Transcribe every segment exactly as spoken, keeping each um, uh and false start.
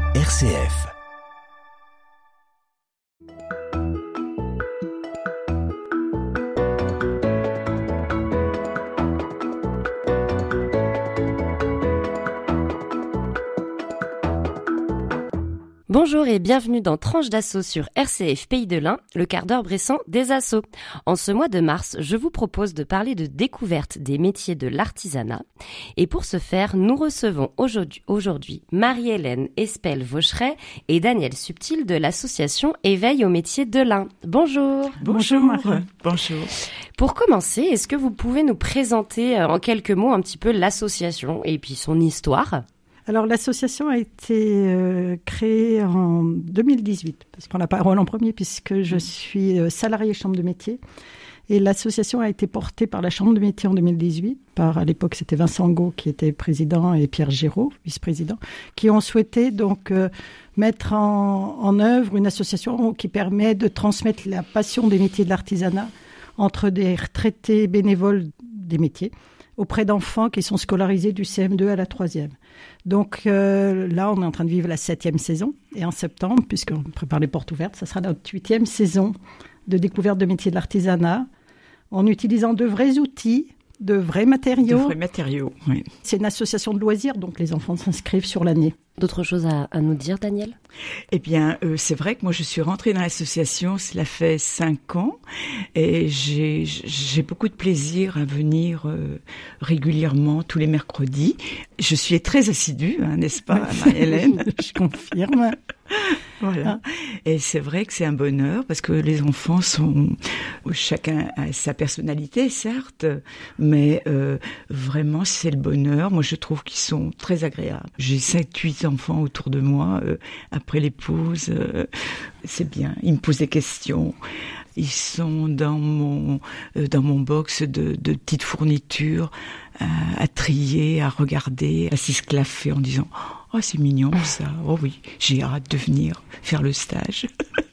R C F. Bonjour et bienvenue dans Tranche d'Assaut sur R C F Pays de l'Ain, le quart d'heure bressant des assos. En ce mois de mars, je vous propose de parler de découverte des métiers de l'artisanat. Et pour ce faire, nous recevons aujourd'hui, aujourd'hui Marie-Hélène Espel-Vaucheret et Daniel Subtil de l'association Éveil au métier de l'Ain. Bonjour. Bonjour Marie. Bonjour. Pour commencer, est-ce que vous pouvez nous présenter en quelques mots un petit peu l'association et puis son histoire ? Alors, l'association a été euh, créée en deux mille dix-huit, parce qu'on a parole en premier, puisque je suis euh, salariée chambre de métier. Et l'association a été portée par la chambre de métier en deux mille dix-huit, par, à l'époque, c'était Vincent Gault qui était président et Pierre Giraud, vice-président, qui ont souhaité donc euh, mettre en, en œuvre une association qui permet de transmettre la passion des métiers de l'artisanat entre des retraités bénévoles des métiers, auprès d'enfants qui sont scolarisés du C M deux à la troisième. Donc euh, là, on est en train de vivre la septième saison. Et en septembre, puisqu'on prépare les portes ouvertes, ça sera notre huitième saison de découverte de métiers de l'artisanat, en utilisant de vrais outils, de vrais matériaux. De vrais matériaux, oui. C'est une association de loisirs, donc les enfants s'inscrivent sur l'année. D'autres choses à, à nous dire, Daniel ? Eh bien, euh, c'est vrai que moi, je suis rentrée dans l'association, cela fait cinq ans, et j'ai, j'ai beaucoup de plaisir à venir euh, régulièrement tous les mercredis. Je suis très assidue, hein, n'est-ce pas, Marie-Hélène ? Je confirme. Voilà. Et c'est vrai que c'est un bonheur parce que les enfants sont, chacun a sa personnalité, certes, mais euh, vraiment c'est le bonheur. Moi, je trouve qu'ils sont très agréables. J'ai cinq, huit enfants autour de moi euh, après l'épouse. Euh, c'est bien. Ils me posent des questions. Ils sont dans mon euh, dans mon box de, de petites fournitures euh, à trier, à regarder, à s'esclaffer en disant « Oh, c'est mignon ça. Oh oui, j'ai hâte de venir faire le stage. »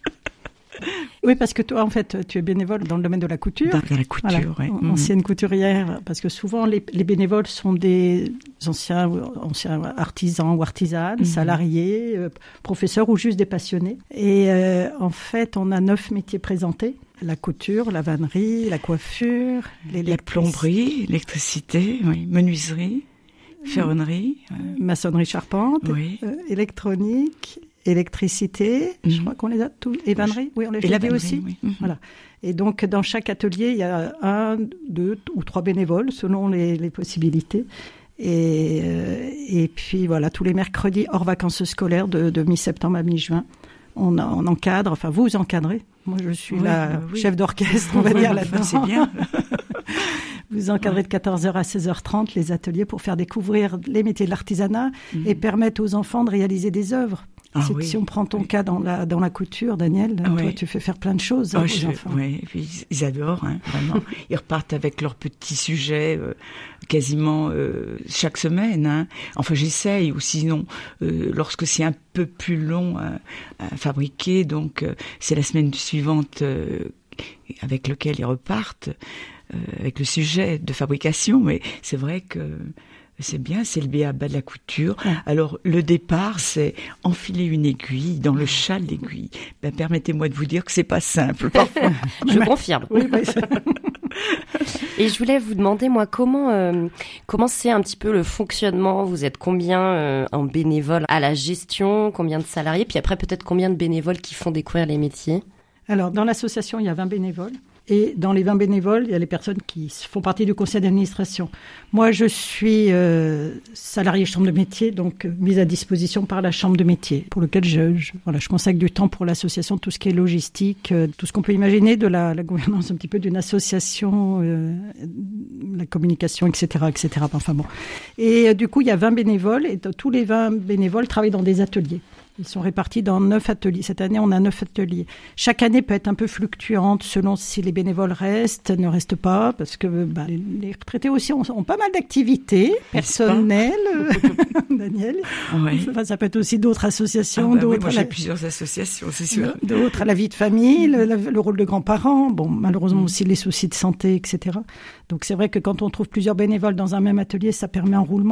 Oui, parce que toi, en fait, tu es bénévole dans le domaine de la couture. Dans, dans la couture, voilà. oui. Ancienne couturière, parce que souvent, les, les bénévoles sont des anciens, anciens artisans ou artisanes, mmh. salariés, euh, professeurs ou juste des passionnés. Et euh, en fait, on a neuf métiers présentés. La couture, la vannerie, la coiffure, la plomberie, l'électricité, oui, menuiserie, ferronnerie. Euh, maçonnerie charpente, oui. euh, électronique, électricité, mmh. je crois qu'on les a tous, et vannerie, oui, on les a aussi. Oui. Mmh. Voilà. Et donc, dans chaque atelier, il y a un, deux ou trois bénévoles, selon les, les possibilités. Et, euh, et puis, voilà, tous les mercredis, hors vacances scolaires, de, de mi-septembre à mi-juin, on, on encadre, enfin, vous encadrez. Moi, je suis oui, la bah, oui. chef d'orchestre, on va oui, dire, là-dedans. C'est bien. Vous encadrez de quatorze heures à seize heures trente les ateliers pour faire découvrir les métiers de l'artisanat mmh. et permettre aux enfants de réaliser des œuvres. Ah, si, oui. si on prend ton oui. cas dans la, dans la couture, Daniel, ah, toi, oui. tu fais faire plein de choses oh, aux je, enfants. Oui, ils, ils adorent, hein, vraiment. Ils repartent avec leurs petits sujets euh, quasiment euh, chaque semaine. Hein. Enfin, j'essaye, ou sinon, euh, lorsque c'est un peu plus long à, à fabriquer, donc euh, c'est la semaine suivante euh, avec lequel ils repartent, euh, avec le sujet de fabrication. Mais c'est vrai que c'est bien, c'est le b a ba de la couture. Ouais. Alors, le départ, c'est enfiler une aiguille dans le châle d'aiguille. Ben, permettez-moi de vous dire que c'est pas simple, parfois. Je confirme. Oui, oui, et je voulais vous demander, moi, comment euh, comment c'est un petit peu le fonctionnement ? Vous êtes combien euh, en bénévoles à la gestion ? Combien de salariés ? Puis après, peut-être combien de bénévoles qui font découvrir les métiers ? Alors, dans l'association, il y a vingt bénévoles. Et dans les vingt bénévoles, il y a les personnes qui font partie du conseil d'administration. Moi, je suis euh, salariée chambre de métier, donc euh, mise à disposition par la chambre de métier, pour lequel je, je, voilà, je consacre du temps pour l'association, tout ce qui est logistique, euh, tout ce qu'on peut imaginer de la, la gouvernance un petit peu d'une association, euh, la communication, et cetera, et cetera. Enfin bon. Et euh, du coup, il y a vingt bénévoles, et tous les vingt bénévoles travaillent dans des ateliers. Ils sont répartis dans neuf ateliers. Cette année, on a neuf ateliers. Chaque année peut être un peu fluctuante selon si les bénévoles restent, ne restent pas, parce que bah, les retraités aussi ont, ont pas mal d'activités personnelles. Daniel, oui. Enfin, ça peut être aussi d'autres associations. Ah bah d'autres oui, moi, j'ai la... plusieurs associations, c'est sûr. D'autres à la vie de famille, le, le rôle de grands-parents. Bon, malheureusement aussi les soucis de santé, et cetera. Donc c'est vrai que quand on trouve plusieurs bénévoles dans un même atelier, ça permet un roulement.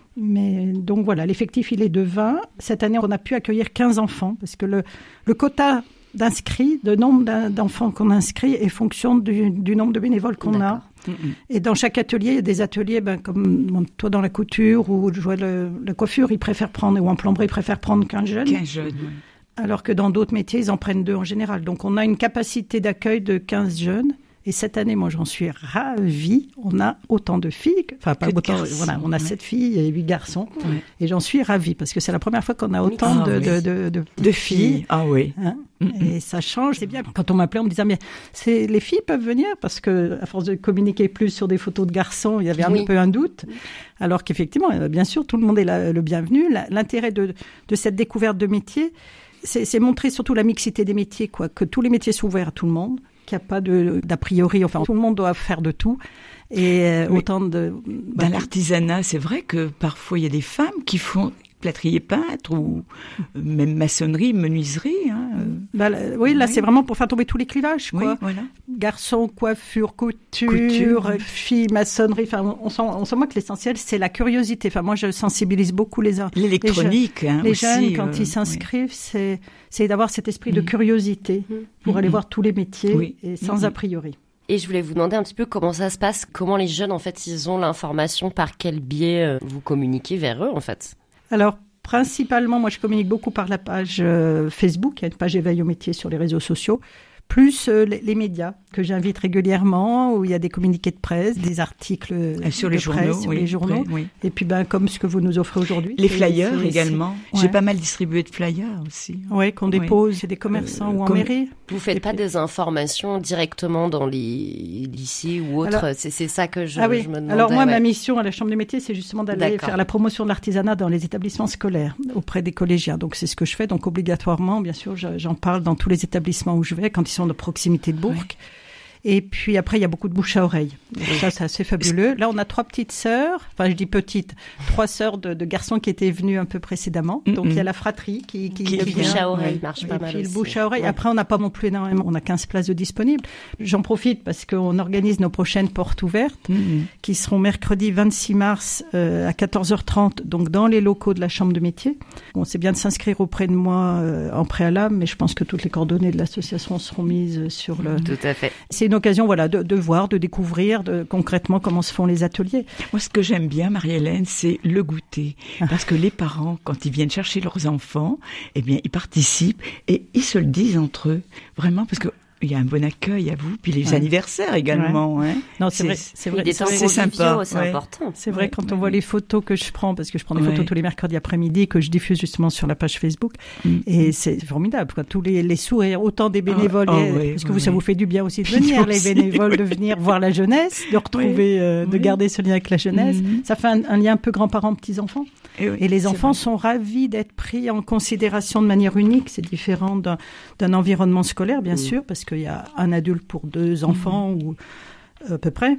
Mais donc voilà, l'effectif, il est de vingt. Cette année, on a pu accueillir quinze enfants parce que le, le quota d'inscrits, de nombre d'enfants qu'on inscrit est fonction du, du nombre de bénévoles qu'on D'accord. a. Et dans chaque atelier, il y a des ateliers, ben, comme toi dans la couture ou je vois le, la coiffure, ils préfèrent prendre, ou en plomberie, ils préfèrent prendre quinze jeunes. quinze jeunes, oui. Alors que dans d'autres métiers, ils en prennent deux en général. Donc on a une capacité d'accueil de quinze jeunes. Et cette année, moi, j'en suis ravie. On a autant de filles, que, enfin pas que autant. garçons, Voilà, on a ouais. sept filles et huit garçons. Ouais. Et j'en suis ravie parce que c'est la première fois qu'on a autant Ah, de, oui. de, de, de, De filles. Ah oui. Hein. Mm-hmm. Et ça change, c'est bien. Quand on m'appelait, on me disait mais c'est les filles peuvent venir parce que à force de communiquer plus sur des photos de garçons, il y avait un Oui. peu un doute. Alors qu'effectivement, bien sûr, tout le monde est là, le bienvenu. L'intérêt de, de cette découverte de métier, c'est, c'est montrer surtout la mixité des métiers, quoi, que tous les métiers sont ouverts à tout le monde, qu'il n'y a pas de d'a priori. Enfin, tout le monde doit faire de tout. Et euh, Oui. autant de Dans l'artisanat, c'est vrai que parfois il y a des femmes qui font plâtrier peintre ou même maçonnerie, menuiserie. Hein. Bah, là, oui, là, Oui. c'est vraiment pour faire tomber tous les clivages, Oui, quoi. voilà. Garçons, coiffure, couture, Couture, oui. filles, maçonnerie. Enfin, on, on sent, on sent moi que l'essentiel, c'est la curiosité. Enfin, moi, je sensibilise beaucoup les uns. L'électronique, hein, Les aussi, jeunes, quand euh, ils s'inscrivent, c'est, c'est d'avoir cet esprit de Mhm. curiosité pour Mhm. aller voir tous les métiers Oui. et sans Mhm. a priori. Et je voulais vous demander un petit peu comment ça se passe, comment les jeunes, en fait, ils ont l'information, par quel biais euh, vous communiquez vers eux, en fait. Alors, principalement, moi, je communique beaucoup par la page euh, Facebook. Il y a une page éveil au métier sur les réseaux sociaux. Plus euh, les, les médias que j'invite régulièrement, où il y a des communiqués de presse, des articles Euh, sur de les presse, journaux, sur oui, les journaux. oui. Et puis, ben, comme ce que vous nous offrez aujourd'hui. Les c'est- flyers c'est- également. c'est- J'ai ouais. pas mal distribué de flyers aussi. Oui, qu'on Oui. dépose chez des commerçants Euh, ou en comme- mairie. Vous faites Et pas puis- des informations directement dans les lycées ou autres. Alors- c'est, c'est ça que je, ah oui. je me demandais. Alors moi, ouais. ma mission à la Chambre des métiers, c'est justement d'aller D'accord. faire la promotion de l'artisanat dans les établissements scolaires auprès des collégiens. Donc c'est ce que je fais. Donc obligatoirement, bien sûr, je- j'en parle dans tous les établissements où je vais quand ils sont de proximité de Bourg. Ouais. Et puis après, il y a beaucoup de bouche à oreille. Donc ça, c'est assez fabuleux. Là, on a trois petites sœurs. Enfin, je dis petites. Trois sœurs de, de garçons qui étaient venus un peu précédemment. Donc il y a la fratrie qui qui, Qui Le qui bouche vient. à oreille Ouais. marche Et pas mal puis le aussi. bouche à oreille. Ouais. Après, on n'a pas non plus énormément. On a quinze places de disponibles. J'en profite parce qu'on organise nos prochaines portes ouvertes Mhm. qui seront mercredi vingt-six mars euh, à quatorze heures trente, donc dans les locaux de la Chambre de métier. Bon, c'est bien de s'inscrire auprès de moi euh, en préalable, mais je pense que toutes les coordonnées de l'association seront mises sur le... Tout à fait. C'est une occasion, voilà, de, de voir, de découvrir de, concrètement comment se font les ateliers. Moi, ce que j'aime bien, Marie-Hélène, c'est le goûter. Parce que les parents, quand ils viennent chercher leurs enfants, eh bien, ils participent et ils se le disent entre eux. Vraiment, parce que il y a un bon accueil à vous, puis les Ouais. anniversaires également. Hein. Non, c'est vrai, c'est vrai. Des c'est temps vrai- c'est sympa, conviviaux, c'est ouais. important. C'est vrai, Ouais, quand ouais, on voit ouais. les photos que je prends, parce que je prends des Ouais. photos tous les mercredis après-midi, que je diffuse justement sur la page Facebook, Mm. et c'est formidable, quoi. Tous les, les sourires, autant des bénévoles, Ah, ah, et- oui, parce que oui, vous, ça oui. vous fait du bien aussi de Puis venir, nous les aussi, bénévoles, oui. de venir voir la jeunesse, de retrouver, euh, de Oui. garder ce lien avec la jeunesse. Mhm. Ça fait un, un lien un peu grands-parents-petits-enfants. Et, oui, Et les c'est enfants vrai. sont ravis d'être pris en considération de manière unique. C'est différent d'un, d'un environnement scolaire, bien Mm. sûr, parce qu'il y a un adulte pour deux enfants, ou à peu près.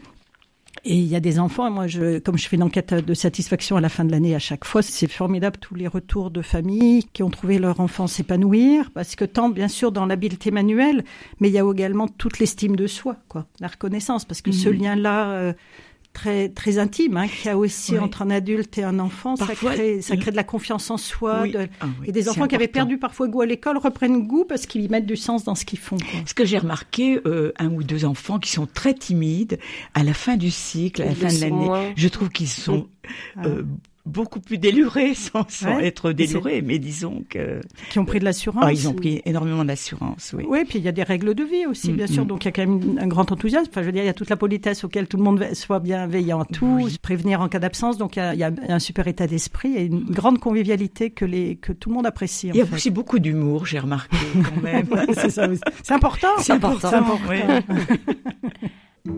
Et il y a des enfants, et moi, je, comme je fais une enquête de satisfaction à la fin de l'année à chaque fois, c'est formidable tous les retours de familles qui ont trouvé leur enfant s'épanouir, parce que tant, bien sûr, dans l'habileté manuelle, mais il y a également toute l'estime de soi, quoi, la reconnaissance, parce que ce Mhm. lien-là, euh, très très intime, hein, qu'il y a aussi Oui. entre un adulte et un enfant, Parfois, ça crée, ça le- crée de la confiance en soi. Oui. de- Ah oui, et des c'est enfants qui avaient important. perdu parfois goût à l'école reprennent goût parce qu'ils y mettent du sens dans ce qu'ils font, quoi. Ce que j'ai remarqué, euh, un ou deux enfants qui sont très timides, à la fin du cycle, à la Ils fin le de sont l'année, moins. je trouve qu'ils sont Ah. euh, beaucoup plus délurés, sans, sans Ouais. être délurés, mais disons que Qui ont pris de l'assurance. ah, ils ont pris énormément d'assurance, oui. Oui, puis il y a des règles de vie aussi, bien Mm, sûr. mm. Donc il y a quand même un grand enthousiasme. Enfin, je veux dire, il y a toute la politesse auquel tout le monde soit bienveillant, tout, Oui. se prévenir en cas d'absence. Donc il y a, il y a un super état d'esprit et une grande convivialité que les que tout le monde apprécie. En Il y a fait. aussi beaucoup d'humour, j'ai remarqué quand même. c'est ça aussi. C'est important. C'est important. C'est important. oui.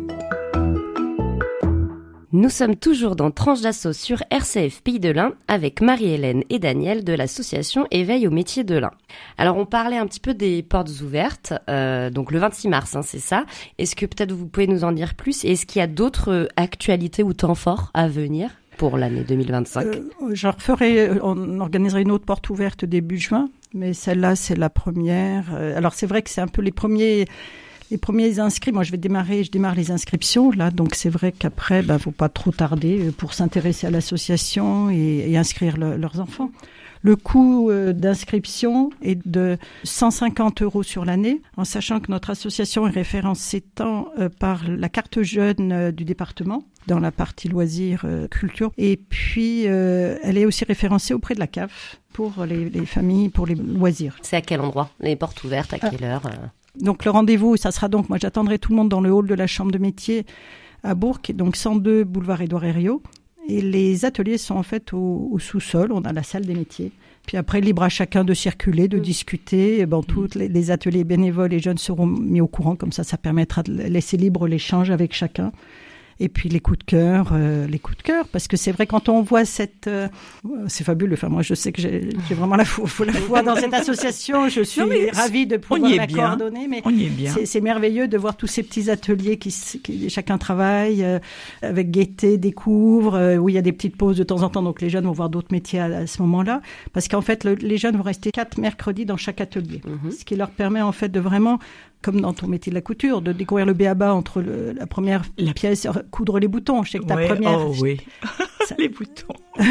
Nous sommes toujours dans Tranche d'assaut sur R C F Pays de l'Ain avec Marie-Hélène et Daniel de l'association Éveil au métier de l'Ain. Alors on parlait un petit peu des portes ouvertes, euh, donc le vingt-six mars, hein, c'est ça. Est-ce que peut-être vous pouvez nous en dire plus? Et est-ce qu'il y a d'autres euh, actualités ou temps forts à venir pour l'année deux mille vingt-cinq? Euh, je referai, on organiserait une autre porte ouverte début juin, mais celle-là c'est la première. Euh, Alors c'est vrai que c'est un peu les premiers. Les premiers inscrits, moi je vais démarrer, je démarre les inscriptions là, donc c'est vrai qu'après, ben faut pas trop tarder pour s'intéresser à l'association et, et inscrire le, leurs enfants. Le coût d'inscription est de cent cinquante euros sur l'année, en sachant que notre association est référencée tant par la carte jeune du département, dans la partie loisirs, culture, et puis euh, elle est aussi référencée auprès de la C A F pour les, les familles, pour les loisirs. C'est à quel endroit? Les portes ouvertes, à quelle heure? Donc le rendez-vous, ça sera donc, moi j'attendrai tout le monde dans le hall de la chambre de métier à Bourg, donc cent deux boulevard Édouard Herriot. Et les ateliers sont en fait au, au sous-sol, on a la salle des métiers. Puis après, libre à chacun de circuler, de mmh. discuter. Et bon, mmh. tous les, les ateliers bénévoles et jeunes seront mis au courant, comme ça, ça permettra de laisser libre l'échange avec chacun. Et puis les coups de cœur, euh, les coups de cœur, parce que c'est vrai quand on voit cette, euh, c'est fabuleux. Enfin moi je sais que j'ai, j'ai vraiment la foi, la foi dans cette association. Je suis non, ravie de pouvoir la bien. coordonner, mais on y est bien. C'est, c'est merveilleux de voir tous ces petits ateliers qui, qui chacun travaille euh, avec gaieté, découvre, euh, où il y a des petites pauses de temps en temps. Donc les jeunes vont voir d'autres métiers à, à ce moment-là, parce qu'en fait le, les jeunes vont rester quatre mercredis dans chaque atelier, mmh. ce qui leur permet en fait de vraiment, comme dans ton métier de la couture, de découvrir le b a ba entre le, la première la pièce, coudre les boutons. Je sais que ta ouais, première... Oh oui, ça... les boutons. Oui.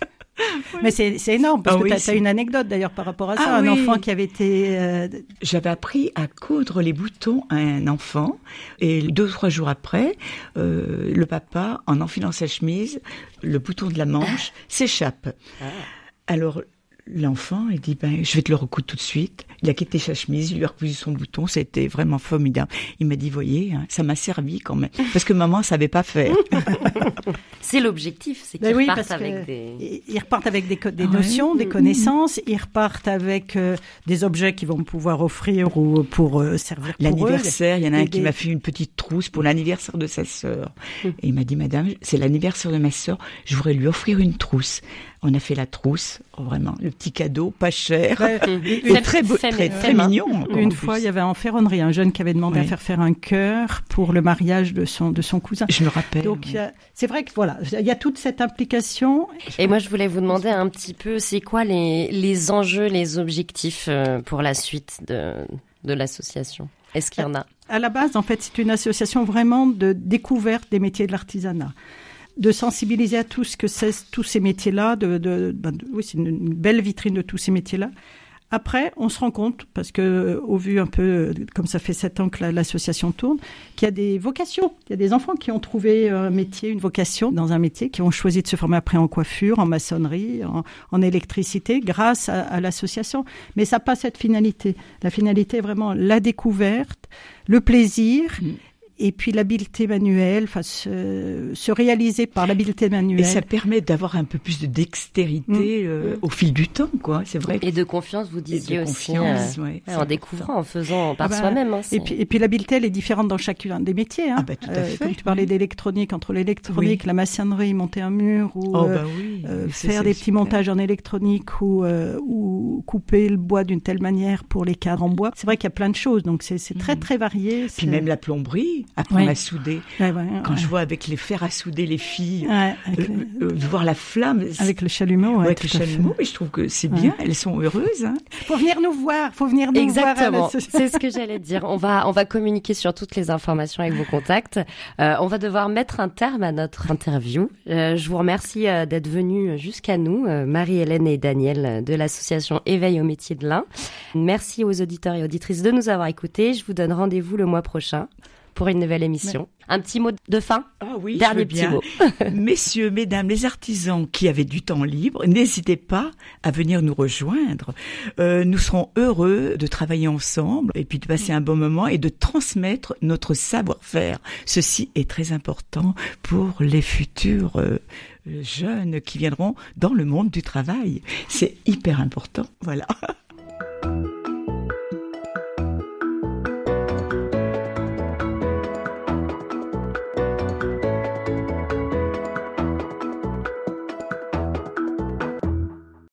Mais c'est, c'est énorme, parce ah, que oui, tu as une anecdote d'ailleurs par rapport à ça. Ah, un oui. enfant qui avait été... Euh... J'avais appris à coudre les boutons à un enfant, et deux ou trois jours après, euh, le papa, en enfilant sa chemise, le bouton de la manche s'échappe. Ah. Alors... L'enfant, il dit, ben, je vais te le recoudre tout de suite. Il a quitté sa chemise, il lui a recousu son bouton, c'était vraiment formidable. Il m'a dit, voyez, hein, ça m'a servi quand même. Parce que maman savait pas faire. C'est l'objectif, c'est qu'ils ben oui, repartent avec des... Ils repartent avec des, co- des notions, ouais. des connaissances, ils repartent avec euh, des objets qu'ils vont pouvoir offrir ou pour euh, servir pour l'anniversaire, eux. Il y en a un des... qui m'a fait une petite trousse pour l'anniversaire de sa sœur. Mmh. Et il m'a dit, madame, c'est l'anniversaire de ma sœur, je voudrais lui offrir une trousse. On a fait la trousse, oh, vraiment, le petit cadeau, pas cher, ouais, et très, beau, très, très, très mignon. Une fois, il y avait en ferronnerie un jeune qui avait demandé ouais. à faire faire un cœur pour le mariage de son, de son cousin. Je me rappelle. Donc, oui. a, c'est vrai que voilà, il y a toute cette implication. Et moi, je voulais vous demander un petit peu, c'est quoi les, les enjeux, les objectifs pour la suite de, de l'association? Est-ce qu'il y en a? À la base, en fait, c'est une association vraiment de découverte des métiers de l'artisanat, de sensibiliser à tout ce que c'est, tous ces métiers-là. De, de, ben de, oui, c'est une, une belle vitrine de tous ces métiers-là. Après, on se rend compte, parce que au vu un peu, comme ça fait sept ans que la, l'association tourne, qu'il y a des vocations. Il y a des enfants qui ont trouvé un métier, une vocation dans un métier, qui ont choisi de se former après en coiffure, en maçonnerie, en, en électricité, grâce à, à l'association. Mais ça n'a pas cette finalité. La finalité est vraiment la découverte, le plaisir. Mmh. Et puis l'habileté manuelle, enfin se, se réaliser par l'habileté manuelle. Et ça permet d'avoir un peu plus de dextérité mmh. euh, au fil du temps, quoi. C'est vrai. Et de confiance, vous disiez aussi. Confiance, euh, ouais, en découvrant, en faisant par ah bah, soi-même. Hein, et puis, et puis l'habileté, elle est différente dans chacun des métiers. Hein. Ah bah tout à fait. Euh, comme tu parlais d'électronique, entre l'électronique, oui. la maçonnerie, monter un mur ou oh bah oui, euh, faire des petits super. montages en électronique ou euh, ou couper le bois d'une telle manière pour les cadres en bois. C'est vrai qu'il y a plein de choses, donc c'est, c'est très très varié. Puis c'est... même la plomberie. Apprendre ouais. à souder. Ouais, ouais, Quand ouais. je vois avec les fers à souder les filles, ouais, euh, les... euh, voir la flamme. Avec le chalumeau. Ouais, ouais, avec le chalumeau, mais je trouve que c'est bien. Ouais. Elles sont heureuses. Hein. Faut venir nous voir. Faut venir nous Exactement. voir. Exactement. C'est ce que j'allais dire. On va, on va communiquer sur toutes les informations avec vos contacts. Euh, on va devoir mettre un terme à notre interview. Euh, je vous remercie euh, d'être venus jusqu'à nous, euh, Marie-Hélène et Daniel de l'association Éveil au métier de l'Ain. Merci aux auditeurs et auditrices de nous avoir écoutés. Je vous donne rendez-vous le mois prochain pour une nouvelle émission. Mais... Un petit mot de fin? Ah oui, dernier je veux petit bien. mot. Messieurs, mesdames, les artisans qui avaient du temps libre, n'hésitez pas à venir nous rejoindre. Euh, nous serons heureux de travailler ensemble et puis de passer un bon moment et de transmettre notre savoir-faire. Ceci est très important pour les futurs euh, jeunes qui viendront dans le monde du travail. C'est hyper important. Voilà.